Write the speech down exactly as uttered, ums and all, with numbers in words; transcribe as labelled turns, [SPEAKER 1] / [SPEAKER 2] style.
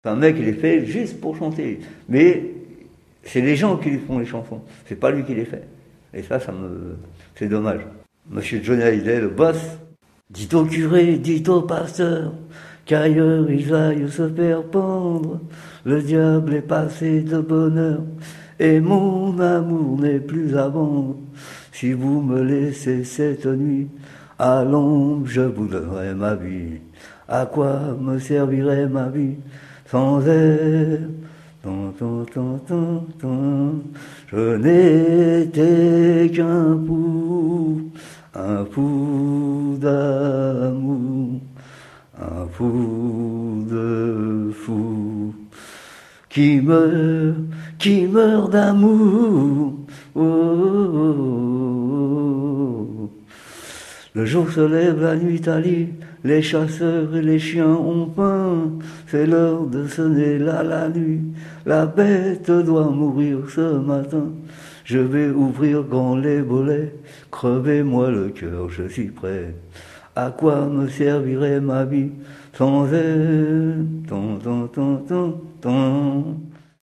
[SPEAKER 1] C'est un mec qui les fait juste pour chanter. Mais c'est les gens qui lui font les chansons. C'est pas lui qui les fait. Et ça, ça me, c'est dommage. Monsieur Johnny Hallyday, le boss. Dites au curé, dites au pasteur, qu'ailleurs ils aillent se faire pendre. Le diable est passé de bonheur, et mon amour n'est plus à vendre. Si vous me laissez cette nuit, à l'ombre je vous donnerai ma vie. À quoi me servirait ma vie sans elle? Ton, ton, ton, ton, ton. Je n'étais qu'un fou, un fou d'amour, un fou de fou, qui meurt, qui meurt d'amour. Oh, oh, oh. Le jour se lève, la nuit allie, les chasseurs et les chiens ont faim. C'est l'heure de sonner là la nuit, la bête doit mourir ce matin. Je vais ouvrir grand les volets, crevez-moi le cœur, je suis prêt. À quoi me servirait ma vie sans elle? Ton, ton, ton, ton, ton.